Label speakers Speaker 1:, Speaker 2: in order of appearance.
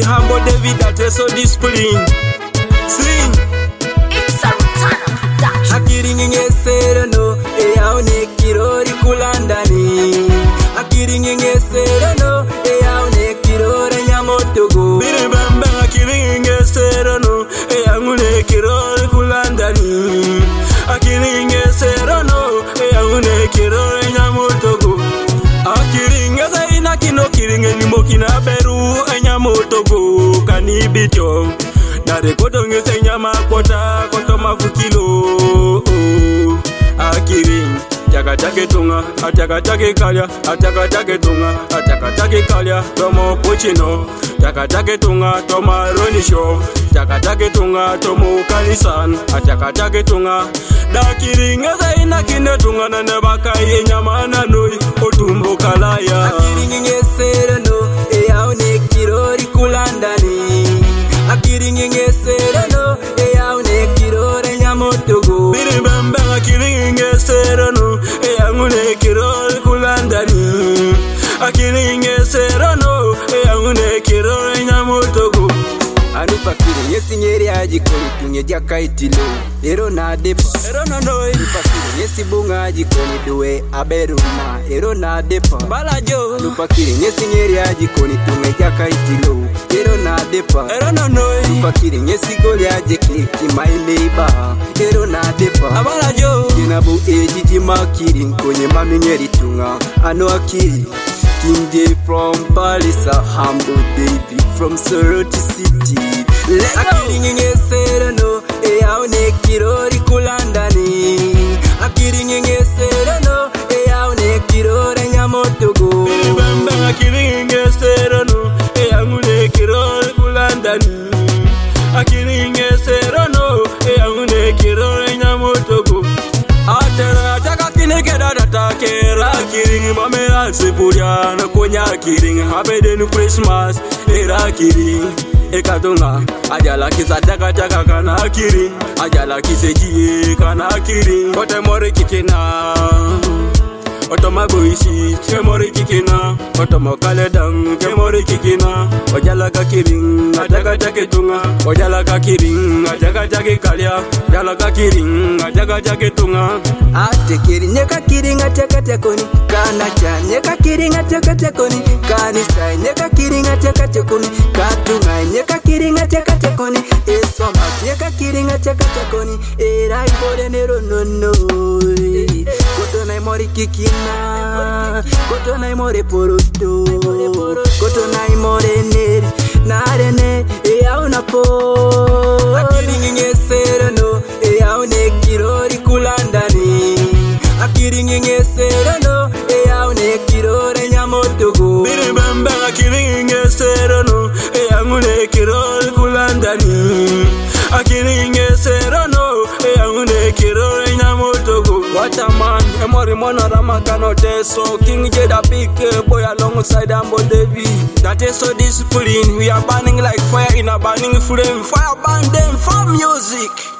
Speaker 1: Humble David that is so disciplined. Sing.
Speaker 2: It's a return of production.
Speaker 1: Akiringesero no, eyaone kirori kulandani. Akiringesero no, eyaone kirori nyamotogo. Biri bamba akiringesero no, eyaone kirori kulandani. Akiringesero no, eyaone kirori nyamotogo. Akiringeza ina kino kiringe ni mokina beru enyamotogo kanibito. Nare kodonge senyama kota koto mafukilo. Akiring Taka take tunga, ataka take kalya, ataka take tunga, ataka take kalya, tomo puchino, taka take tunga, toma ronisho, taka take tunga, tomo kalisan, ataka take tunga, dakiringa zaina kine tunga na nebaka yenyama na noi, otumbo kalaya. Akiringa sero no, eyaone kirori kulandani. Akiringa sero no, eyaone kirori nyamotogo. Biri bamba akiringa sero no, eyangune kirori kulandani. Akiringe serano, eyangune kirori nyamotogo. Anupa kiri yesi nyeri ajikoni tunye jaka itilo. Ero na depa, ero na noi. Anupa kiri yesi bunga ajikoni duwe aberuma. Ero na depa, balajo. Anupa kiri yesi nyeri ajikoni tunye jaka itilo. Ero na depa, ero na noi. Anupa kiri yesi goli ajiki my neighbor. Ero na depa, abalajo. Kinabu ejiji makiri konye mami nyeri tunga. Ano akiri. King J from Paris, Humble David from Sorority City. Akiringe serano, eyaone kirori kulandani. Akiringe serano, eyaone kirori nyamotogo. Bamba akiringe serano, eyaone kirori kulandani. Akiringe serano, eyaone kirori nyamotogo. Atera taka kinegeda datakera kiring mame alsepuria na konya kiring habeden Christmas era kiring ekatonga ajala kisataka taka kana kiring ajala kiseji kana kiring kote more kikena otoma boisi kemore kikena otoma kaledang kemore kikena ojala ka kiring ataka take tunga ojala ka kiring ataka take kalya jala ka kiring ataka take tunga ate kiring ka kiring ataka takoni kana chanye ka kiring ataka takoni kanisa nye ka kiring ataka takoni katunga nye ka kiring ataka takoni esoma nye ka kiring ataka takoni era ibore nero no koto na mori kikina koto na more poroto koto na more neri narene eyauna po akiringe serano eyaune kirori kulandani akiringe serano eyaune kirori nyamotogo biri bamba akiringe serano eyaune kirori kulandani akiringe serano eyaune kirori nyamotogo. What a man, Emori Mona Ramakano so King J the big boy alongside Humble David. That is so disciplined. We are burning like fire in a burning flame. Fire burn them for music.